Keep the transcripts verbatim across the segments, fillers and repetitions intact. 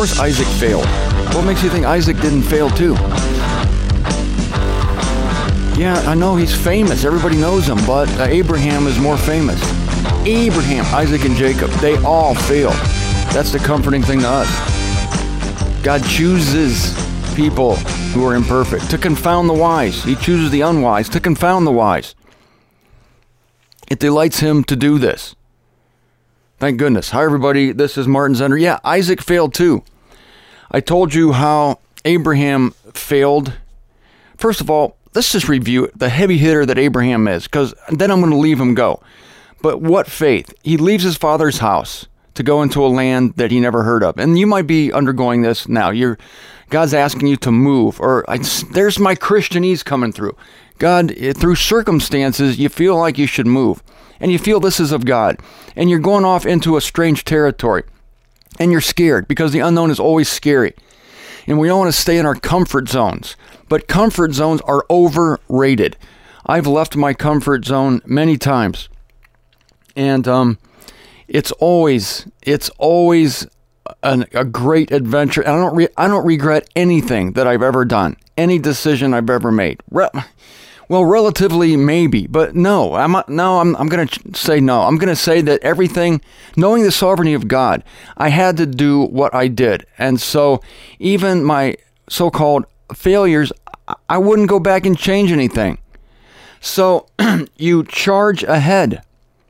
course Isaac failed. What makes you think Isaac didn't fail too? Yeah, I know he's famous. Everybody knows him, but uh, Abraham is more famous. Abraham, Isaac, and Jacob, they all failed. That's the comforting thing to us. God chooses people who are imperfect to confound the wise. He chooses the unwise to confound the wise. It delights him to do this. Thank goodness. Hi, everybody. This is Martin Zender. Yeah, Isaac failed too. I told you how Abraham failed. First of all, let's just review the heavy hitter that Abraham is, because then I'm going to leave him go. But what faith? He leaves his father's house to go into a land that he never heard of. And you might be undergoing this now. You're, God's asking you to move, or I, there's my Christianese coming through. God, through circumstances, you feel like you should move. And you feel this is of God. And you're going off into a strange territory. And you're scared, because the unknown is always scary. And we don't want to stay in our comfort zones. But comfort zones are overrated. I've left my comfort zone many times. And um, it's always, it's always an, a great adventure. And I don't, re- I don't regret anything that I've ever done, any decision I've ever made. Re- well, relatively maybe, but no. I'm no. I'm, I'm going to say no. I'm going to say that everything, knowing the sovereignty of God, I had to do what I did, and so even my so-called failures, I wouldn't go back and change anything. So you charge ahead.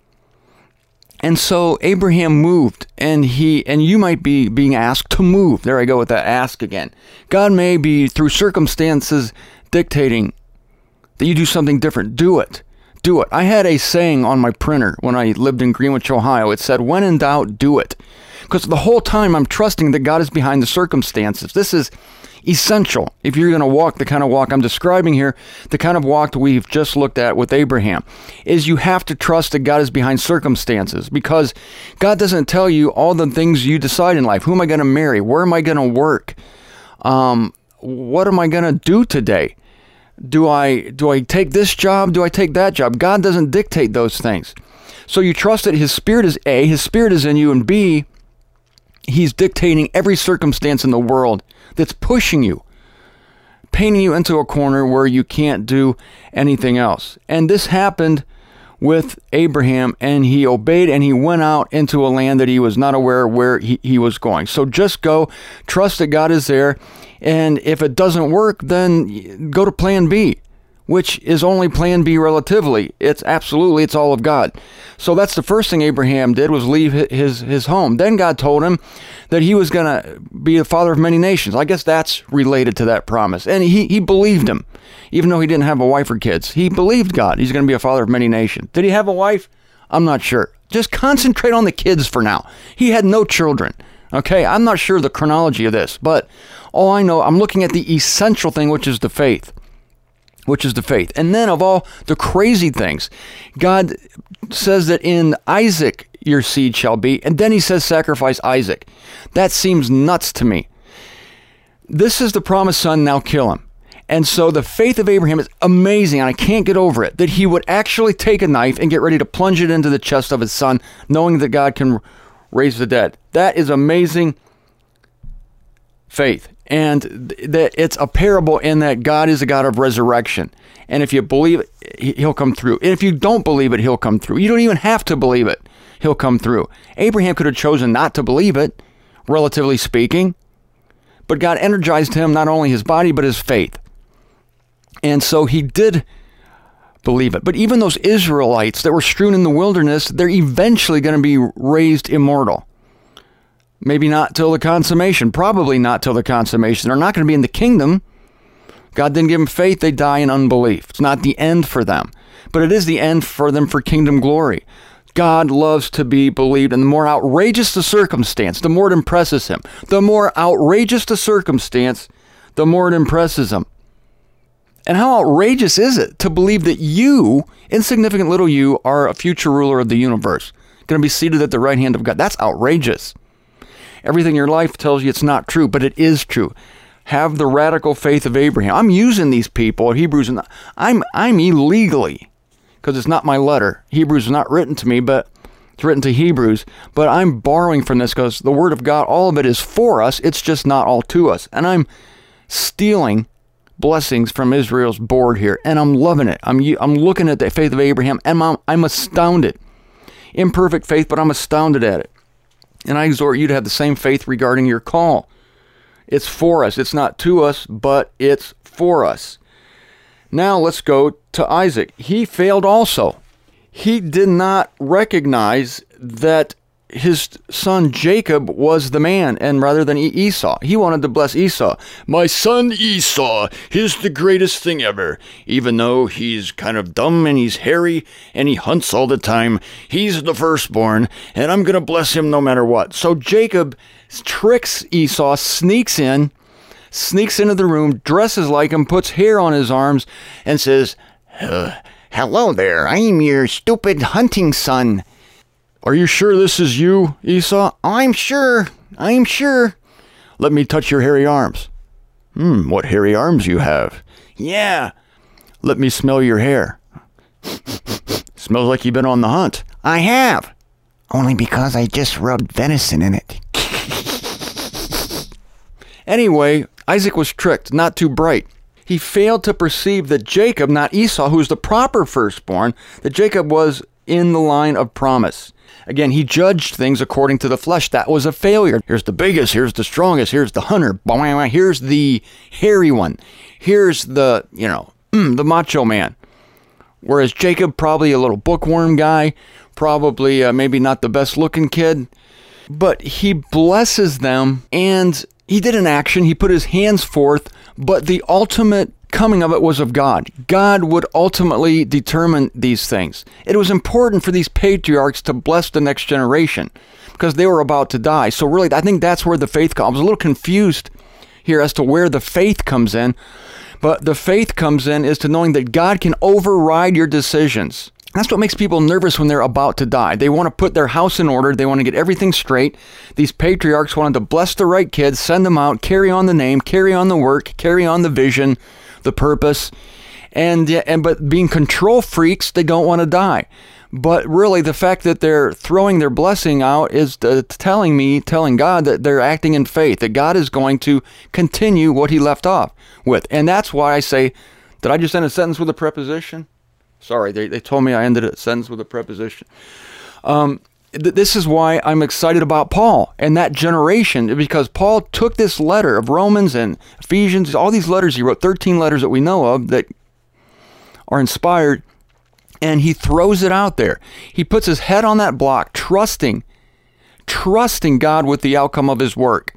And so Abraham moved, and he and you might be being asked to move. There I go with that ask again. God may be, through circumstances, dictating that you do something different. Do it. Do it. I had a saying on my printer when I lived in Greenwich, Ohio. It said, when in doubt, do it. Because the whole time I'm trusting that God is behind the circumstances. This is essential if you're going to walk the kind of walk I'm describing here, the kind of walk that we've just looked at with Abraham, is you have to trust that God is behind circumstances, because God doesn't tell you all the things you decide in life. Who am I going to marry? Where am I going to work? Um, what am I going to do today? Do I do I take this job? Do I take that job? God doesn't dictate those things. So you trust that His Spirit is A, His Spirit is in you, and B, He's dictating every circumstance in the world that's pushing you, painting you into a corner where you can't do anything else. And this happened with Abraham, and he obeyed, and he went out into a land that he was not aware where he, he was going. So just go, trust that God is there, and if it doesn't work, then go to plan B, which is only plan B relatively. It's absolutely, it's all of God. So that's the first thing Abraham did, was leave his, his home. Then God told him that he was going to be the father of many nations. I guess that's related to that promise. And he, he believed him, even though he didn't have a wife or kids. He believed God. He's going to be a father of many nations. Did he have a wife? I'm not sure. Just concentrate on the kids for now. He had no children. Okay, I'm not sure the chronology of this, but all I know, I'm looking at the essential thing, which is the faith. Which is the faith. And then of all the crazy things, God says that in Isaac your seed shall be, and then he says sacrifice Isaac. That seems nuts to me. This is the promised son, now kill him. And so the faith of Abraham is amazing, and I can't get over it, that he would actually take a knife and get ready to plunge it into the chest of his son, knowing that God can raise the dead. That is amazing faith. And that it's a parable in that God is a God of resurrection. And if you believe it, He'll come through. And if you don't believe it, He'll come through. You don't even have to believe it. He'll come through. Abraham could have chosen not to believe it, relatively speaking. But God energized him, not only his body, but his faith. And so he did believe it. But even those Israelites that were strewn in the wilderness, they're eventually going to be raised immortal. Maybe not till the consummation. Probably not till the consummation. They're not going to be in the kingdom. God didn't give them faith. They die in unbelief. It's not the end for them. But it is the end for them for kingdom glory. God loves to be believed. And the more outrageous the circumstance, the more it impresses Him. The more outrageous the circumstance, the more it impresses Him. And how outrageous is it to believe that you, insignificant little you, are a future ruler of the universe, going to be seated at the right hand of God? That's outrageous. Everything in your life tells you it's not true, but it is true. Have the radical faith of Abraham. I'm using these people, Hebrews, and I'm I'm illegally, because it's not my letter. Hebrews is not written to me, but It's written to Hebrews, but I'm borrowing from this because the Word of God, all of it is for us. It's just not all to us. And I'm stealing blessings from Israel's board here, and I'm loving it. I'm I'm looking at the faith of Abraham, and I'm, I'm astounded. Imperfect faith, but I'm astounded at it. And I exhort you to have the same faith regarding your call. It's for us. It's not to us, but it's for us. Now let's go to Isaac. He failed also. He did not recognize that his son Jacob was the man, and rather than Esau. He wanted to bless Esau. My son Esau is the greatest thing ever. Even though he's kind of dumb and he's hairy and he hunts all the time, he's the firstborn, and I'm going to bless him no matter what. So Jacob tricks Esau, sneaks in, sneaks into the room, dresses like him, puts hair on his arms, and says, uh, hello there, I'm your stupid hunting son. Are you sure this is you, Esau? I'm sure. I'm sure. Let me touch your hairy arms. Hmm, what hairy arms you have. Yeah. Let me smell your hair. Smells like you've been on the hunt. I have. Only because I just rubbed venison in it. Anyway, Isaac was tricked, not too bright. He failed to perceive that Jacob, not Esau, who's the proper firstborn, that Jacob was in the line of promise. Again, he judged things according to the flesh. That was a failure. Here's the biggest, here's the strongest, here's the hunter, here's the hairy one, here's the, you know, the macho man. Whereas Jacob, probably a little bookworm guy, probably uh, maybe not the best looking kid, but he blesses them, and he did an action, he put his hands forth, but the ultimate coming of it was of God. God would ultimately determine these things. It was important for these patriarchs to bless the next generation because they were about to die. So really, I think that's where the faith comes. I was a little confused here as to where the faith comes in, but the faith comes in is to knowing that God can override your decisions. That's what makes people nervous when they're about to die. They want to put their house in order. They want to get everything straight. These patriarchs wanted to bless the right kids, send them out, carry on the name, carry on the work, carry on the vision, the purpose, and and but being control freaks, they don't want to die. But really, the fact that they're throwing their blessing out is uh, telling me, telling God that they're acting in faith, that God is going to continue what he left off with. And that's why I say, did I just end a sentence with a preposition? Sorry, they, they told me I ended a sentence with a preposition. Um, th- this is why I'm excited about Paul and that generation, because Paul took this letter of Romans and Ephesians, all these letters, he wrote thirteen letters that we know of that are inspired, and he throws it out there. He puts his head on that block, trusting, trusting God with the outcome of his work.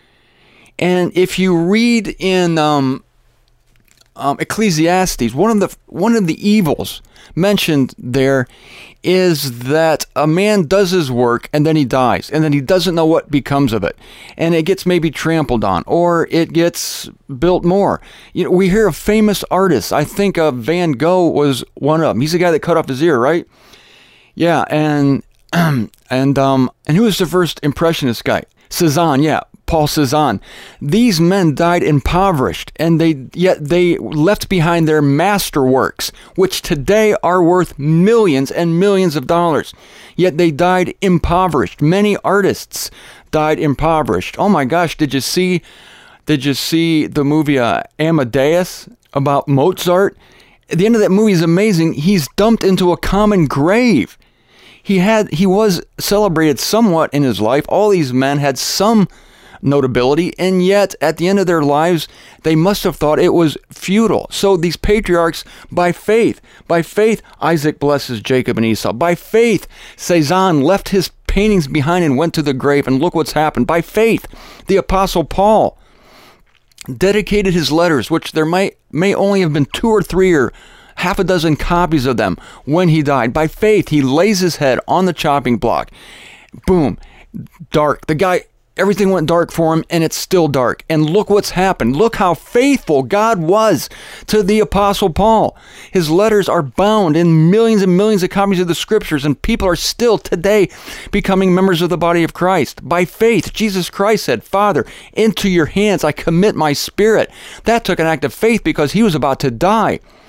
And if you read in um, um, Ecclesiastes, one of the one of the evils mentioned there is that a man does his work and then he dies, and then he doesn't know what becomes of it, and it gets maybe trampled on, or it gets built more. You know, we hear of famous artists. I think uh, Van Gogh was one of them. He's the guy that cut off his ear, right? Yeah, and and um and who was the first Impressionist guy? Cézanne, yeah. Paul Cézanne. These men died impoverished, and they yet they left behind their masterworks, which today are worth millions and millions of dollars. Yet they died impoverished. Many artists died impoverished. Oh my gosh, did you see did you see the movie uh, Amadeus about Mozart? At the end of that movie is amazing. He's dumped into a common grave. He had he was celebrated somewhat in his life. All these men had some notability, and yet at the end of their lives they must have thought it was futile. So these patriarchs, by faith by faith Isaac blesses Jacob and Esau. By faith Cézanne left his paintings behind and went to the grave, and look what's happened. By faith the Apostle Paul dedicated his letters, which there might may only have been two or three or half a dozen copies of them when he died. By faith he lays his head on the chopping block. Boom, dark. The guy, everything went dark for him, and it's still dark. And look what's happened. Look how faithful God was to the Apostle Paul. His letters are bound in millions and millions of copies of the scriptures, and people are still today becoming members of the body of Christ. By faith, Jesus Christ said, Father, into your hands I commit my spirit. That took an act of faith because he was about to die.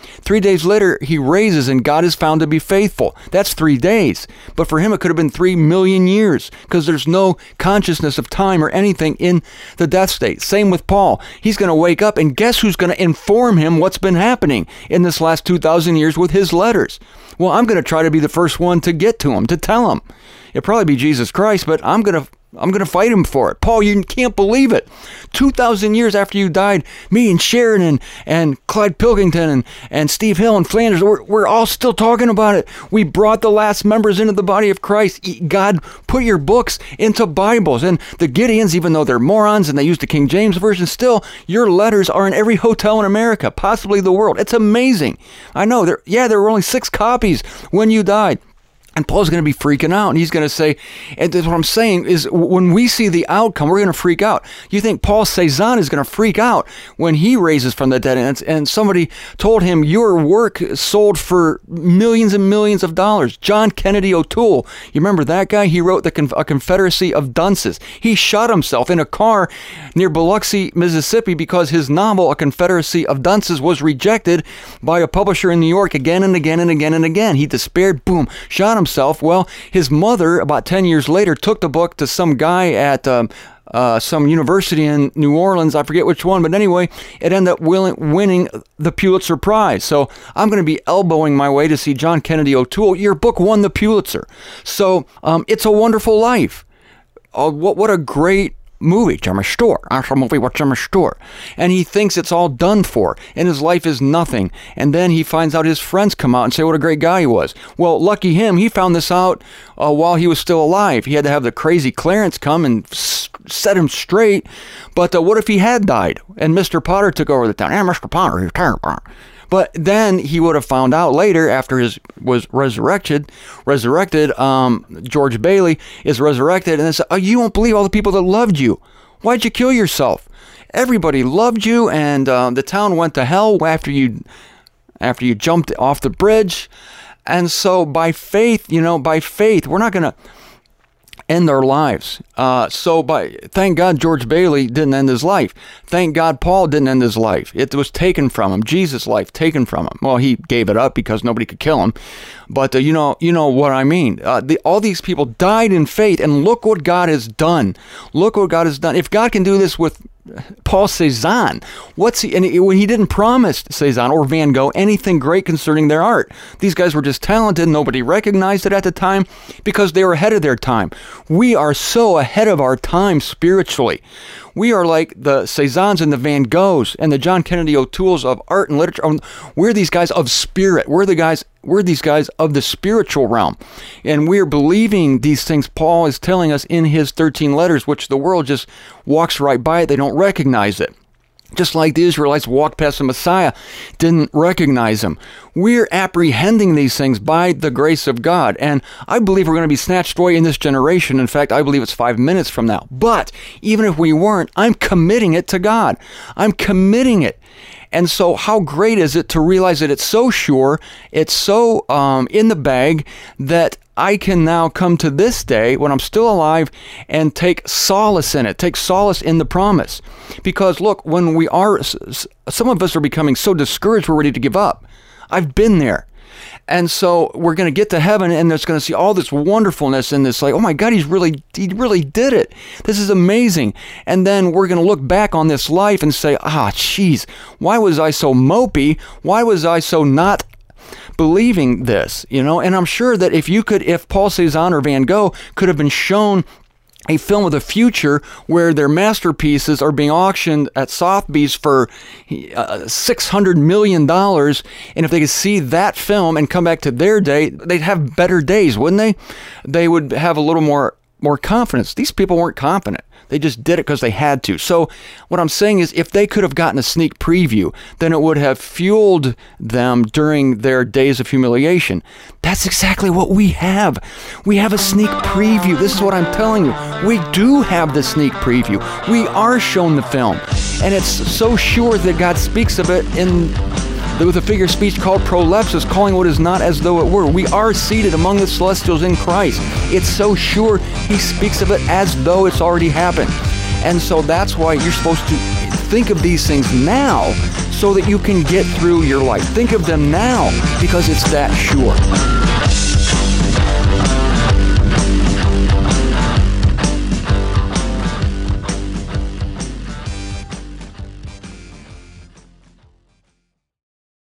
Three days later, he raises and God is found to be faithful. That's three days. But for him, it could have been three million years because there's no consciousness of time or anything in the death state. Same with Paul. He's going to wake up, and guess who's going to inform him what's been happening in this last two thousand years with his letters? Well, I'm going to try to be the first one to get to him, to tell him. It'll probably be Jesus Christ, but I'm going to I'm going to fight him for it. Paul, you can't believe it. two thousand years after you died, me and Sharon and, and Clyde Pilkington and, and Steve Hill and Flanders, we're, we're all still talking about it. We brought the last members into the body of Christ. God put your books into Bibles. And the Gideons, even though they're morons and they use the King James Version, still, your letters are in every hotel in America, possibly the world. It's amazing. I know, there. yeah, there were only six copies when you died. And Paul's going to be freaking out, and he's going to say, and what I'm saying is when we see the outcome, we're going to freak out. You think Paul Cezanne is going to freak out when he raises from the dead, and, and somebody told him, your work sold for millions and millions of dollars. John Kennedy O'Toole, you remember that guy? He wrote the Conf- a Confederacy of Dunces. He shot himself in a car near Biloxi, Mississippi, because his novel, A Confederacy of Dunces, was rejected by a publisher in New York again and again and again and again. He despaired, boom, shot himself. Well, his mother, about ten years later, took the book to some guy at um, uh, some university in New Orleans. I forget which one, but anyway, it ended up winning the Pulitzer Prize. So I'm going to be elbowing my way to see John Kennedy O'Toole. Your book won the Pulitzer. So um, It's a Wonderful Life. Oh, what, what a great movie, Jimmy Stewart. That's a movie with Jimmy Stewart. And he thinks it's all done for, and his life is nothing. And then he finds out his friends come out and say what a great guy he was. Well, lucky him, he found this out uh, while he was still alive. He had to have the crazy Clarence come and s- set him straight. But uh, what if he had died and Mister Potter took over the town? Yeah, Mister Potter, he's terrible. But then he would have found out later, after his was resurrected, resurrected, um, George Bailey is resurrected, and they said, oh, you won't believe all the people that loved you. Why'd you kill yourself? Everybody loved you, and uh, the town went to hell after you, after you jumped off the bridge. And so by faith, you know, by faith, we're not going to end their lives. Uh, so by thank God George Bailey didn't end his life. Thank God Paul didn't end his life. It was taken from him. Jesus' life taken from him. Well, he gave it up because nobody could kill him. But uh, you know, you know what I mean. Uh, the, all these people died in faith, and look what God has done. Look what God has done. If God can do this with Paul Cezanne, what's he, and he, when he didn't promise Cezanne or Van Gogh anything great concerning their art. These guys were just talented. Nobody recognized it at the time because they were ahead of their time. We are so ahead of our time spiritually. We are like the Cezannes and the Van Goghs and the John Kennedy O'Tooles of art and literature. We're these guys of spirit. We're the guys, we're these guys of the spiritual realm. And we're believing these things Paul is telling us in his thirteen letters, which the world just walks right by it. They don't recognize it. Just like the Israelites walked past the Messiah, didn't recognize him. We're apprehending these things by the grace of God. And I believe we're going to be snatched away in this generation. In fact, I believe it's five minutes from now. But even if we weren't, I'm committing it to God. I'm committing it. And so how great is it to realize that it's so sure, it's so um, in the bag, that I can now come to this day when I'm still alive and take solace in it, take solace in the promise. Because look, when we are, some of us are becoming so discouraged we're ready to give up. I've been there. And so we're going to get to heaven, and there's going to see all this wonderfulness in this, like, oh my God, he's really, he really did it. This is amazing. And then we're going to look back on this life and say, ah, geez, why was I so mopey? Why was I so not believing this? You know, and I'm sure that if you could, if Paul Cezanne or Van Gogh could have been shown a film of the future where their masterpieces are being auctioned at Sotheby's for uh, six hundred million dollars, and if they could see that film and come back to their day, they'd have better days, wouldn't they? They would have a little more more confidence. These people weren't confident. They just did it because they had to. So what I'm saying is, if they could have gotten a sneak preview, then it would have fueled them during their days of humiliation. That's exactly what we have. We have a sneak preview. This is what I'm telling you. We do have the sneak preview. We are shown the film. And it's so sure that God speaks of it in with a figure of speech called prolepsis, calling what is not as though it were. We are seated among the celestials in Christ. It's so sure he speaks of it as though it's already happened. And so that's why you're supposed to think of these things now so that you can get through your life. Think of them now because it's that sure.